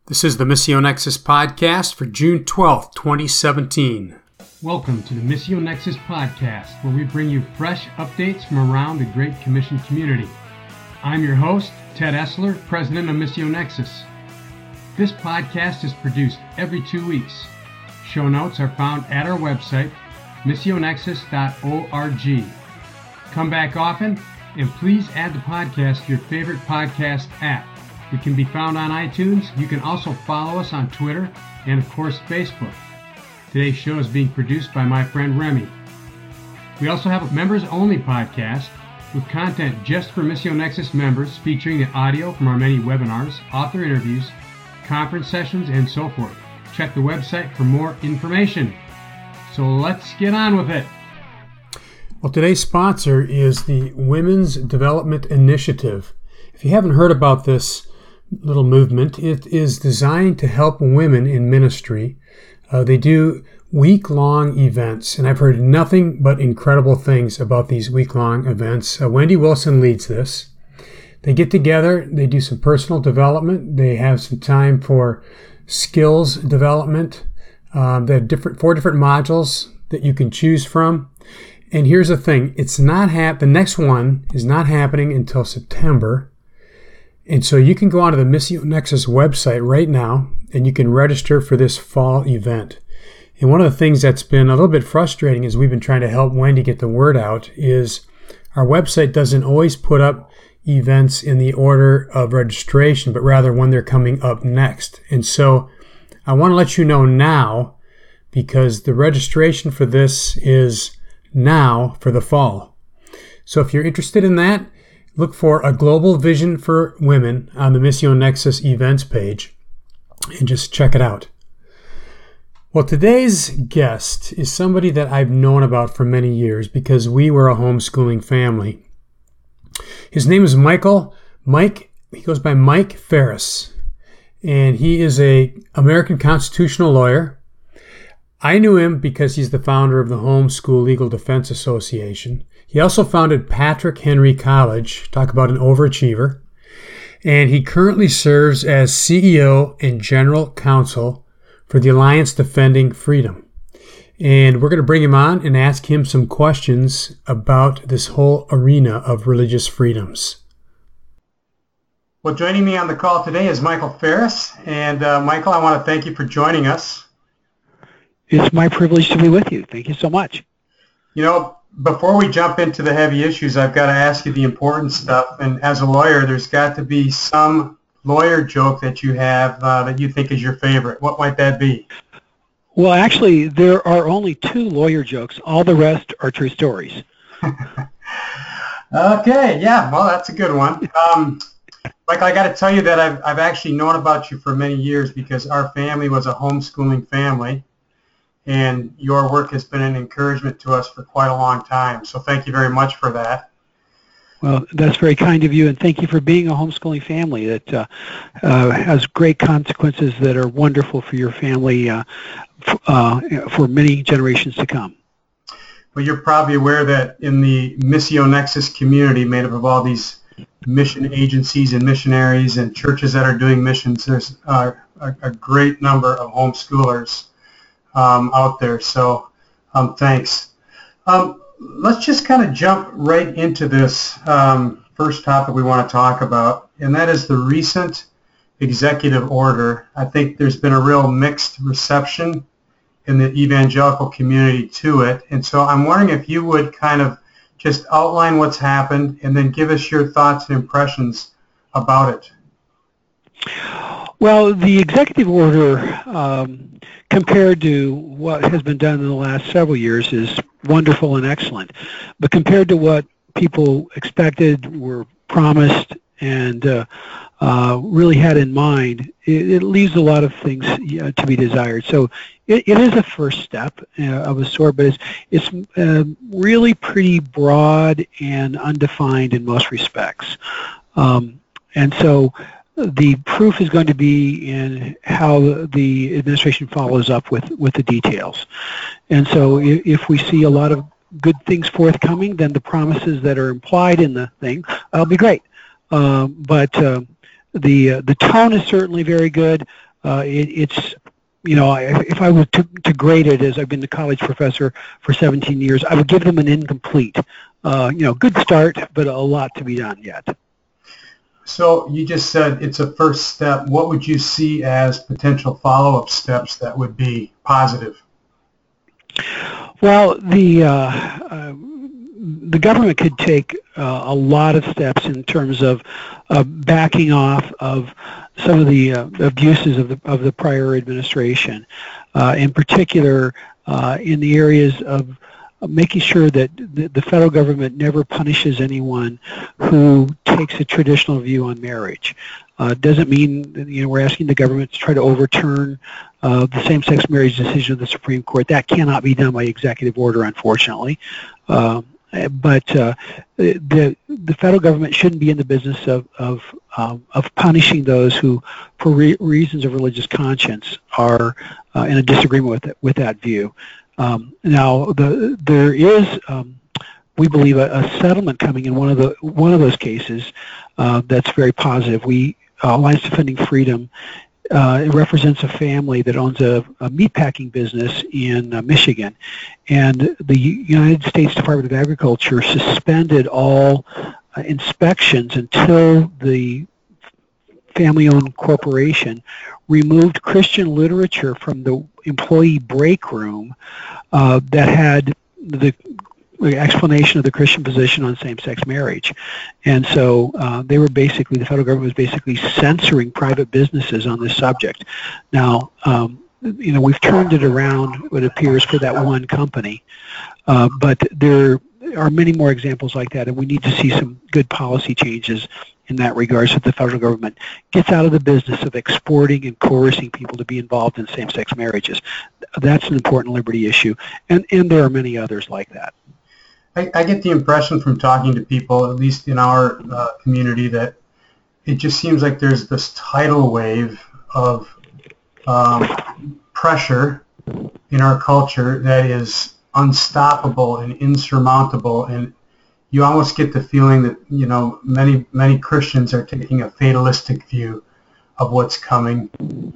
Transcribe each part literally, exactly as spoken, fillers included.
This is the Missio Nexus podcast for June twelfth, twenty seventeen. Welcome to the Missio Nexus podcast, where we bring you fresh updates from around the Great Commission community. I'm your host, Ted Essler, president of Missio Nexus. This podcast is produced every two weeks. Show notes are found at our website, missio nexus dot org. Come back often, and please add the podcast to your favorite podcast app. We can be found on iTunes. You can also follow us on Twitter and, of course, Facebook. Today's show is being produced by my friend Remy. We also have a members-only podcast with content just for Missio Nexus members, featuring the audio from our many webinars, author interviews, conference sessions, and so forth. Check the website for more information. So let's get on with it. Well, today's sponsor is the Women's Development Initiative. If you haven't heard about this little movement, it is designed to help women in ministry. Uh, they do week-long events, and I've heard nothing but incredible things about these week-long events. Uh, Wendy Wilson leads this. They get together, they do some personal development, they have some time for skills development. Um, they have different four different modules that you can choose from. And here's the thing, it's not hap- the next one is not happening until September. And so you can go onto the Missio Nexus website right now, and you can register for this fall event. And one of the things that's been a little bit frustrating as we've been trying to help Wendy get the word out is our website doesn't always put up events in the order of registration, but rather when they're coming up next. And so I want to let you know now, because the registration for this is now for the fall. So if you're interested in that, look for A Global Vision for Women on the Missio Nexus events page and just check it out. Well, today's guest is somebody that I've known about for many years because we were a homeschooling family. His name is Michael. Mike, he goes by Mike Farris, and he is a American constitutional lawyer. I knew him because he's the founder of the Homeschool Legal Defense Association. He also founded Patrick Henry College, talk about an overachiever, and he currently serves as C E O and General Counsel for the Alliance Defending Freedom. And we're going to bring him on and ask him some questions about this whole arena of religious freedoms. Well, joining me on the call today is Michael Farris. And uh, Michael, I want to thank you for joining us. It's my privilege to be with you. Thank you so much. You know, before we jump into the heavy issues, I've got to ask you the important stuff. And as a lawyer, there's got to be some lawyer joke that you have uh, that you think is your favorite. What might that be? Well, actually, there are only two lawyer jokes. All the rest are true stories. Okay, yeah, well, that's a good one. Um, Michael, I got to tell you that I've, I've actually known about you for many years because our family was a homeschooling family. And your work has been an encouragement to us for quite a long time. So thank you very much for that. Well, that's very kind of you, and thank you for being a homeschooling family that uh, uh, has great consequences that are wonderful for your family uh, f- uh, for many generations to come. Well, you're probably aware that in the Missio Nexus community, made up of all these mission agencies and missionaries and churches that are doing missions, there's uh, a, a great number of homeschoolers Um, out there, so um, thanks. Um, let's just kind of jump right into this um, first topic we want to talk about, and that is the recent executive order. I think there's been a real mixed reception in the evangelical community to it, and so I'm wondering if you would kind of just outline what's happened and then give us your thoughts and impressions about it. Well, the executive order, um, compared to what has been done in the last several years, is wonderful and excellent. But compared to what people expected, were promised, and uh, uh, really had in mind, it, it leaves a lot of things uh, to be desired. So it, it is a first step uh, of a sort, but it's, it's uh, really pretty broad and undefined in most respects. Um, and so the proof is going to be in how the administration follows up with, with the details. And so if, if we see a lot of good things forthcoming, then the promises that are implied in the thing will be great. Uh, but uh, the uh, the tone is certainly very good. uh, it, it's, you know, if, if I were to, to grade it, as I've been a college professor for seventeen years, I would give them an incomplete. Uh, you know, good start, but a lot to be done yet. So you just said it's a first step. What would you see as potential follow-up steps that would be positive? Well, the uh, uh, the government could take uh, a lot of steps in terms of uh, backing off of some of the uh, abuses of the of the prior administration, uh, in particular uh, in the areas of making sure that the, the federal government never punishes anyone who takes a traditional view on marriage. Uh, doesn't mean that, you know, we're asking the government to try to overturn uh, the same-sex marriage decision of the Supreme Court. That cannot be done by executive order, unfortunately. Uh, but uh, the the federal government shouldn't be in the business of of um, of punishing those who, for re reasons of religious conscience, are uh, in a disagreement with it, with that view. Um, now, the, there is, um, we believe, a, a settlement coming in one of the one of those cases uh, that's very positive. We uh, Alliance Defending Freedom. Uh, it represents a family that owns a, a meatpacking business in uh, Michigan, and the United States Department of Agriculture suspended all uh, inspections until the family-owned corporation removed Christian literature from the employee break room uh, that had the explanation of the Christian position on same-sex marriage. And so uh, they were basically, the federal government was basically censoring private businesses on this subject. Now, um, you know, we've turned it around, it appears, for that one company, uh, but there are many more examples like that, and we need to see some good policy changes in that regard so that the federal government gets out of the business of exporting and coercing people to be involved in same-sex marriages. That's an important liberty issue, and, and there are many others like that. I, I get the impression from talking to people, at least in our uh, community, that it just seems like there's this tidal wave of um, pressure in our culture that is unstoppable and insurmountable, and you almost get the feeling that, you know, many many Christians are taking a fatalistic view of what's coming.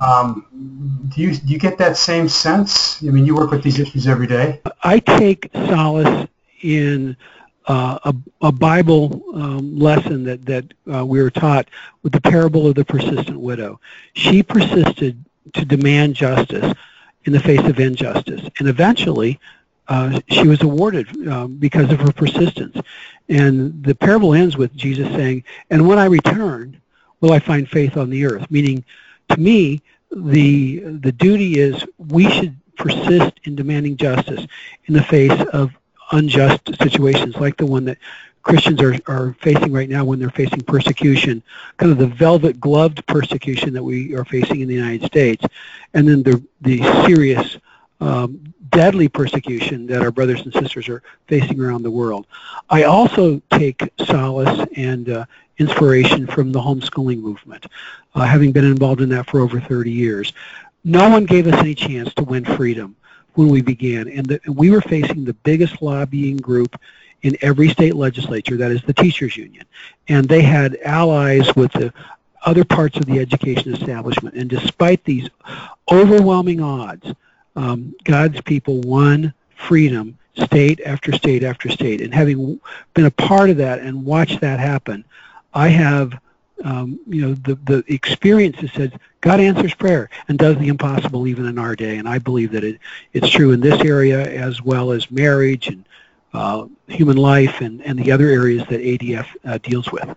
Um, do you do you get that same sense? I mean, you work with these issues every day. I take solace in uh, a, a Bible um, lesson that that uh, we were taught with the parable of the persistent widow. She persisted to demand justice in the face of injustice, and eventually uh, she was awarded uh, because of her persistence. And the parable ends with Jesus saying, "And when I return, will I find faith on the earth?" Meaning, to me, the the duty is we should persist in demanding justice in the face of unjust situations like the one that Christians are, are facing right now when they're facing persecution, kind of the velvet-gloved persecution that we are facing in the United States, and then the, the serious, um, deadly persecution that our brothers and sisters are facing around the world. I also take solace and uh, inspiration from the homeschooling movement, uh, having been involved in that for over thirty years. No one gave us any chance to win freedom when we began, and the, we were facing the biggest lobbying group in every state legislature, that is the teachers union, and they had allies with the other parts of the education establishment, and despite these overwhelming odds, um, God's people won freedom state after state after state, and having been a part of that and watched that happen, I have Um, you know, the, the experience that says God answers prayer and does the impossible even in our day, and I believe that it, it's true in this area as well as marriage and uh, human life and, and the other areas that A D F uh, deals with.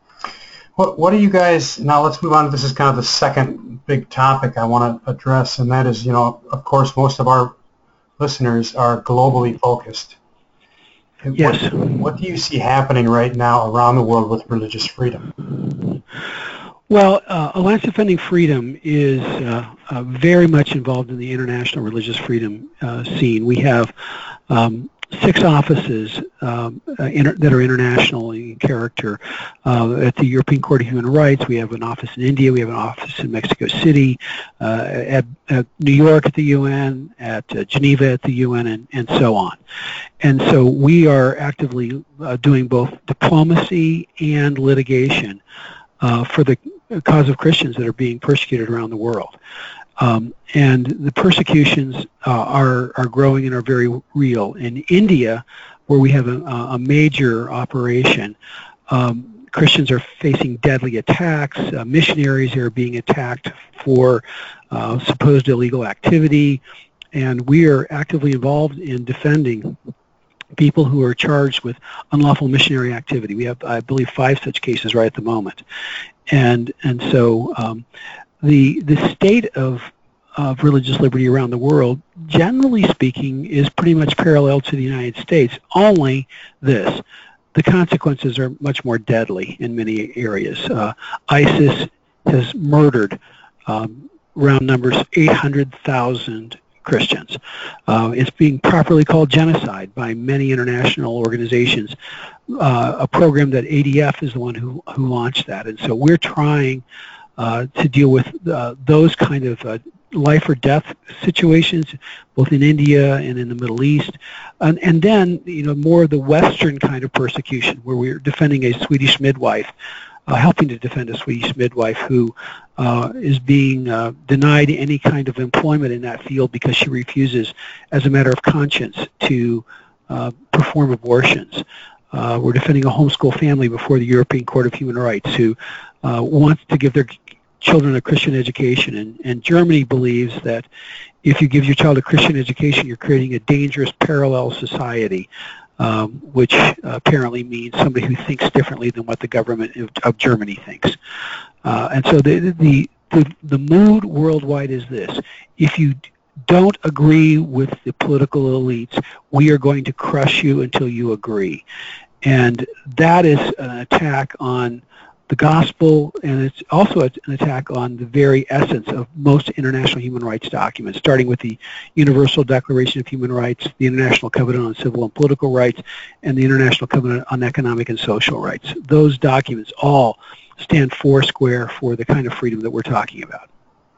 What, what do you guys, now let's move on, this is kind of the second big topic I want to address, and that is, you know, of course most of our listeners are globally focused. Yes. What, what do you see happening right now around the world with religious freedom? Well, uh, Alliance Defending Freedom is uh, uh, very much involved in the international religious freedom uh, scene. We have um, six offices um, uh, inter that are international in character. Uh, at the European Court of Human Rights, we have an office in India, we have an office in Mexico City, uh, at, at New York at the U N, at uh, Geneva at the U N, and, and so on. And so we are actively uh, doing both diplomacy and litigation uh, for the cause of Christians that are being persecuted around the world. Um, and the persecutions uh, are, are growing and are very real. In India, where we have a, a major operation, um, Christians are facing deadly attacks. Uh, missionaries are being attacked for uh, supposed illegal activity. And we are actively involved in defending people who are charged with unlawful missionary activity. We have, I believe, five such cases right at the moment. And and so um, the the state of of religious liberty around the world, generally speaking, is pretty much parallel to the United States. Only this: the consequences are much more deadly in many areas. Uh, ISIS has murdered um, round numbers eight hundred thousand Christians. Uh, it's being properly called genocide by many international organizations, uh, a program that A D F is the one who, who launched that. And so we're trying uh, to deal with uh, those kind of uh, life or death situations, both in India and in the Middle East. And, and then, you know, more of the Western kind of persecution, where we're defending a Swedish midwife, uh, helping to defend a Swedish midwife who Uh, is being uh, denied any kind of employment in that field because she refuses, as a matter of conscience, to uh, perform abortions. Uh, we're defending a homeschool family before the European Court of Human Rights who uh, wants to give their children a Christian education. And, and Germany believes that if you give your child a Christian education, you're creating a dangerous parallel society, um, which apparently means somebody who thinks differently than what the government of, of Germany thinks. Uh, and so the, the the the mood worldwide is this: if you don't agree with the political elites, we are going to crush you until you agree. And that is an attack on the gospel, and it's also an attack on the very essence of most international human rights documents, starting with the Universal Declaration of Human Rights, the International Covenant on Civil and Political Rights, and the International Covenant on Economic and Social Rights. Those documents all stand foursquare for the kind of freedom that we're talking about.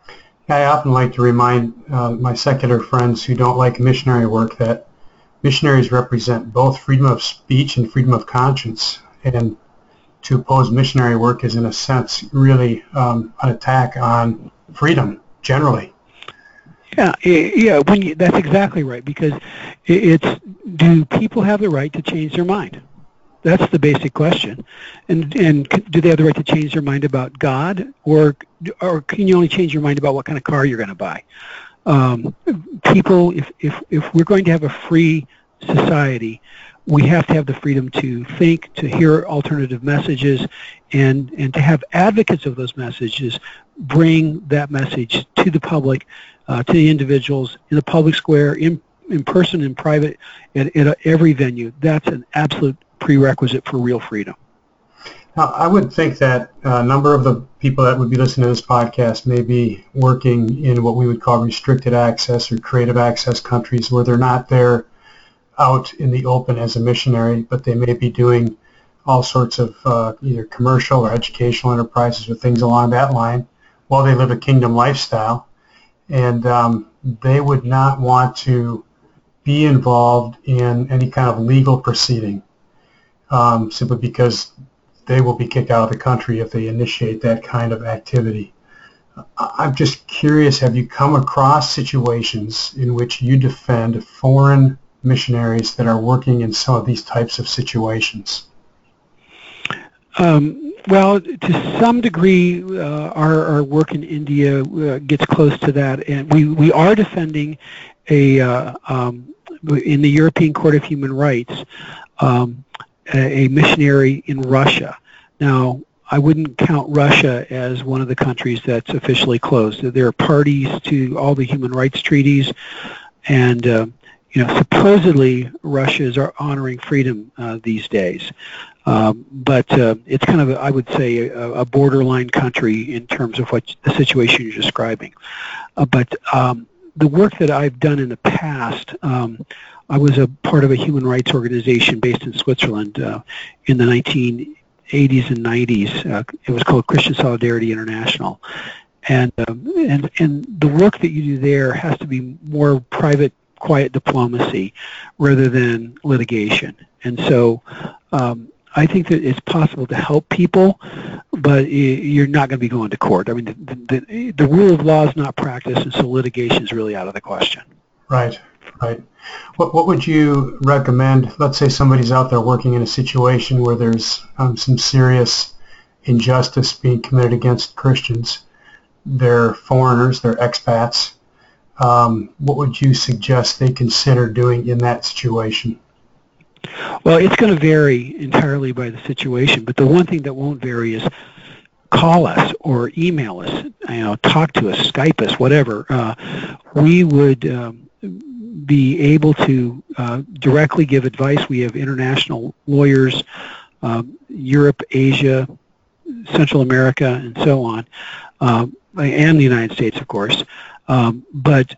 I often like to remind uh, my secular friends who don't like missionary work that missionaries represent both freedom of speech and freedom of conscience, and to oppose missionary work is, in a sense, really um, an attack on freedom generally. Yeah, yeah, when you, that's exactly right, because it's, do people have the right to change their mind? That's the basic question. And and do they have the right to change their mind about God, or or can you only change your mind about what kind of car you're going to buy? Um, people, if, if, if we're going to have a free society, we have to have the freedom to think, to hear alternative messages, and, and to have advocates of those messages bring that message to the public, uh, to the individuals, in the public square, in, in person, in private, at, at every venue. That's an absolute prerequisite for real freedom. Now, I would think that a number of the people that would be listening to this podcast may be working in what we would call restricted access or creative access countries, where they're not there out in the open as a missionary, but they may be doing all sorts of uh, either commercial or educational enterprises or things along that line while they live a kingdom lifestyle. And um, they would not want to be involved in any kind of legal proceeding, Um, simply because they will be kicked out of the country if they initiate that kind of activity. I'm just curious, have you come across situations in which you defend foreign missionaries that are working in some of these types of situations? Um, well, to some degree, uh, our, our work in India uh, gets close to that, and we, we are defending a uh, um, in the European Court of Human Rights, um, a missionary in Russia. Now, I wouldn't count Russia as one of the countries that's officially closed. There are parties to all the human rights treaties, and uh, you know, supposedly Russia is honoring freedom uh, these days. Um, but uh, it's kind of, a, I would say, a, a borderline country in terms of what the situation you're describing. Uh, but um, the work that I've done in the past, um, I was a part of a human rights organization based in Switzerland uh, in the nineteen eighties and nineties. Uh, it was called Christian Solidarity International. And, um, and, and the work that you do there has to be more private, quiet diplomacy rather than litigation. And so um, I think that it's possible to help people, but you're not going to be going to court. I mean, the, the, the rule of law is not practiced, and so litigation is really out of the question. Right, right. What what would you recommend? Let's say somebody's out there working in a situation where there's um, some serious injustice being committed against Christians. They're foreigners, they're expats. Um, what would you suggest they consider doing in that situation? Well, it's going to vary entirely by the situation, but the one thing that won't vary is call us or email us, you know, talk to us, Skype us, whatever. Uh, we would um, be able to uh, directly give advice. We have international lawyers, um, Europe, Asia, Central America, and so on, um, and the United States, of course. Um, but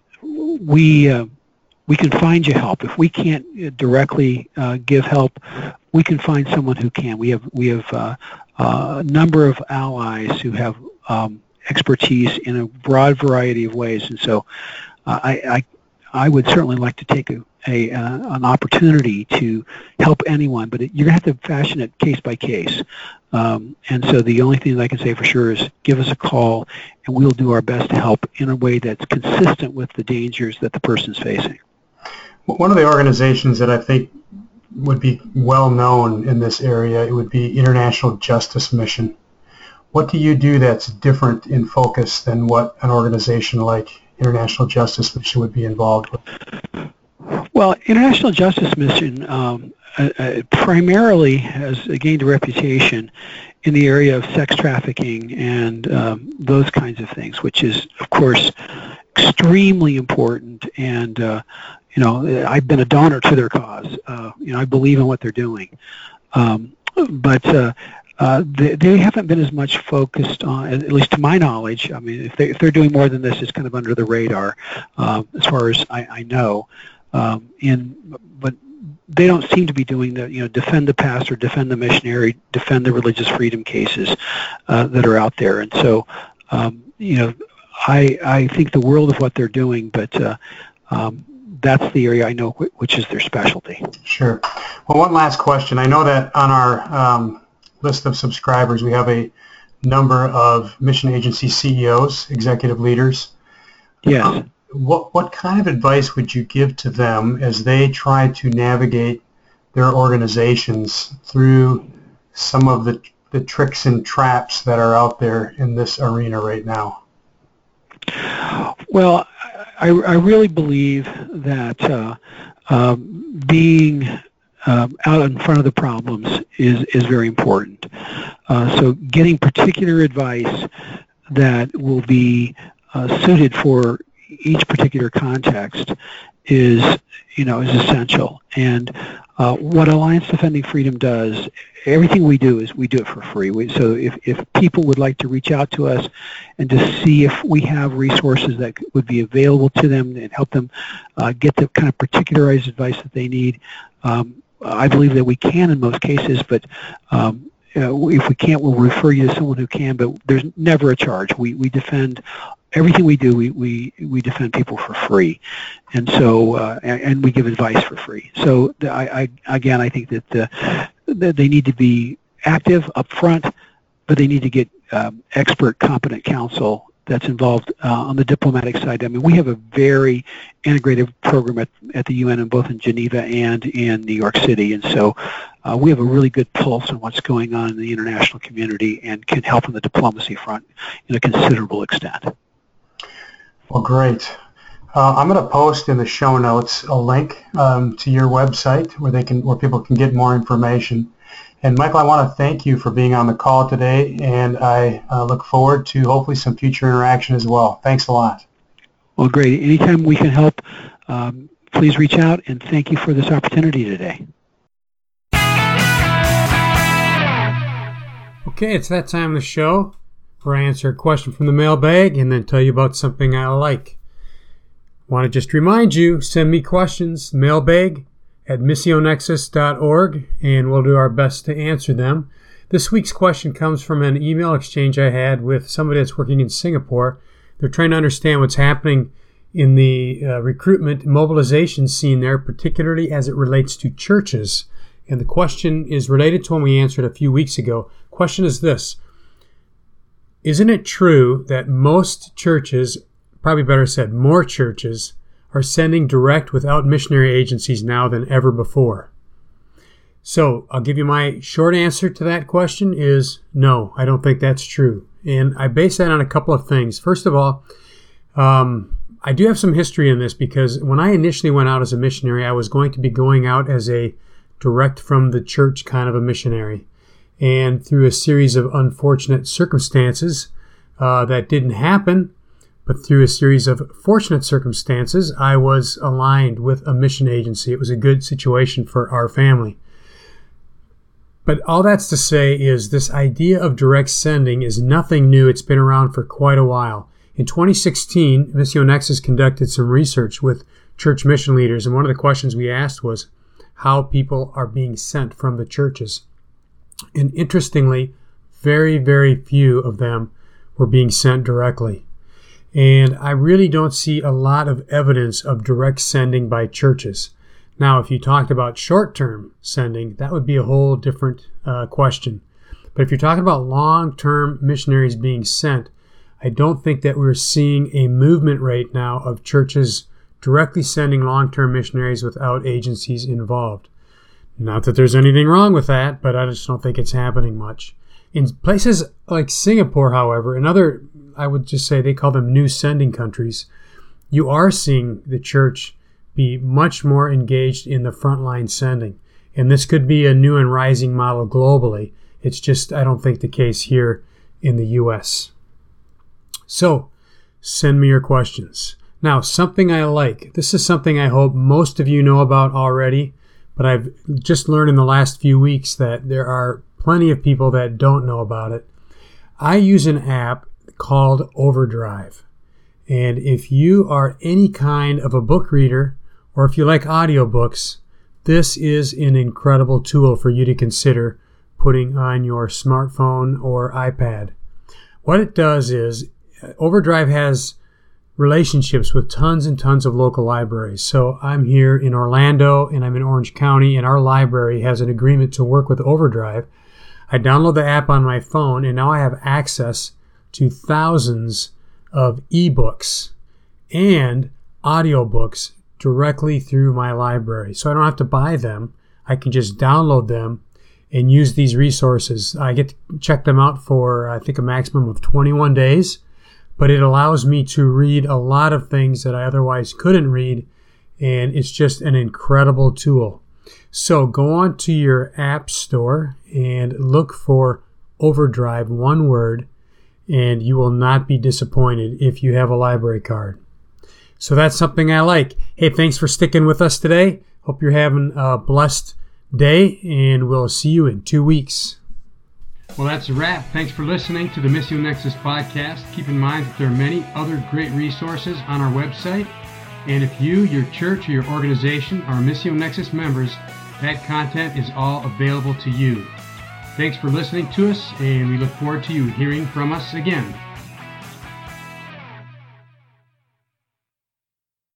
we uh, we can find you help. If we can't directly uh, give help, we can find someone who can. We have we have uh, uh, a number of allies who have um, expertise in a broad variety of ways, and so uh, I, I I would certainly like to take a, a uh, an opportunity to help anyone, but it, you're going to have to fashion it case by case. Um, and so the only thing that I can say for sure is give us a call, and we'll do our best to help in a way that's consistent with the dangers that the person's facing. One of the organizations that I think would be well known in this area, it would be International Justice Mission. What do you do that's different in focus than what an organization like International Justice Mission would be involved with? Well, International Justice Mission um, uh, uh, primarily has gained a reputation in the area of sex trafficking and um, those kinds of things, which is, of course, extremely important. And, uh, you know, I've been a donor to their cause. Uh, you know, I believe in what they're doing. Um, but uh, uh, they, they haven't been as much focused on, at least to my knowledge. I mean, if, they, if they're doing more than this, it's kind of under the radar, uh, as far as I, I know. Um, in, but they don't seem to be doing the, you know, defend the pastor, defend the missionary, defend the religious freedom cases uh, that are out there. And so, um, you know, I I think the world of what they're doing, but uh, um, that's the area I know wh- which is their specialty. Sure. Well, one last question. I know that on our um, list of subscribers, we have a number of mission agency C E Os, executive leaders. Yes. Um, What what kind of advice would you give to them as they try to navigate their organizations through some of the the tricks and traps that are out there in this arena right now? Well, I, I really believe that uh, uh, being uh, out in front of the problems is, is very important. Uh, so getting particular advice that will be uh, suited for each particular context is, you know, is essential. And uh, what Alliance Defending Freedom does, everything we do is we do it for free. We, so if, if people would like to reach out to us and to see if we have resources that would be available to them and help them uh, get the kind of particularized advice that they need, um, I believe that we can in most cases, but um, uh, if we can't, we'll refer you to someone who can, but there's never a charge. We, we defend everything we do, we, we, we defend people for free, and so uh, and, and we give advice for free. So the, I, I again, I think that, the, that they need to be active up front, but they need to get um, expert, competent counsel that's involved uh, on the diplomatic side. I mean, we have a very integrated program at, at the U N, in both in Geneva and in New York City, and so uh, we have a really good pulse on what's going on in the international community and can help on the diplomacy front in a considerable extent. Well, great. Uh, I'm going to post in the show notes a link um, to your website where they can, where people can get more information. And Michael, I want to thank you for being on the call today, and I uh, look forward to hopefully some future interaction as well. Thanks a lot. Well, great. Anytime we can help, um, please reach out, and thank you for this opportunity today. Okay, it's that time of the show where I answer a question from the mailbag and then tell you about something I like. I want to just remind you, send me questions, mailbag at missionexus dot org, and we'll do our best to answer them. This week's question comes from an email exchange I had with somebody that's working in Singapore. They're trying to understand what's happening in the uh, recruitment mobilization scene there, particularly as it relates to churches. And the question is related to one we answered a few weeks ago. Question is this: isn't it true that most churches, probably better said, more churches, are sending direct without missionary agencies now than ever before? So I'll give you my short answer to that question is no, I don't think that's true. And I base that on a couple of things. First of all, um, I do have some history in this because when I initially went out as a missionary, I was going to be going out as a direct from the church kind of a missionary. And through a series of unfortunate circumstances, uh, that didn't happen. But through a series of fortunate circumstances, I was aligned with a mission agency. It was a good situation for our family. But all that's to say is this idea of direct sending is nothing new. It's been around for quite a while. In twenty sixteen, Missio Nexus conducted some research with church mission leaders, and one of the questions we asked was how people are being sent from the churches. And interestingly, very, very few of them were being sent directly. And I really don't see a lot of evidence of direct sending by churches. Now, if you talked about short-term sending, that would be a whole different uh, question. But if you're talking about long-term missionaries being sent, I don't think that we're seeing a movement right now of churches directly sending long-term missionaries without agencies involved. Not that there's anything wrong with that, but I just don't think it's happening much. In places like Singapore, however, and other, I would just say they call them new sending countries, you are seeing the church be much more engaged in the frontline sending. And this could be a new and rising model globally. It's just, I don't think, the case here in the U S. So, send me your questions. Now, something I like. This is something I hope most of you know about already, but I've just learned in the last few weeks that there are plenty of people that don't know about it. I use an app called Overdrive. And if you are any kind of a book reader, or if you like audiobooks, this is an incredible tool for you to consider putting on your smartphone or iPad. What it does is, Overdrive has relationships with tons and tons of local libraries. So I'm here in Orlando and I'm in Orange County, and our library has an agreement to work with Overdrive. I download the app on my phone, and now I have access to thousands of ebooks and audiobooks directly through my library. So I don't have to buy them. I can just download them and use these resources. I get to check them out for, I think, a maximum of twenty-one days, but it allows me to read a lot of things that I otherwise couldn't read, and it's just an incredible tool. So go on to your app store and look for Overdrive, one word, and you will not be disappointed if you have a library card. So that's something I like. Hey, thanks for sticking with us today. Hope you're having a blessed day, and we'll see you in two weeks. Well, that's a wrap. Thanks for listening to the Missio Nexus podcast. Keep in mind that there are many other great resources on our website. And if you, your church, or your organization are Missio Nexus members, that content is all available to you. Thanks for listening to us, and we look forward to you hearing from us again.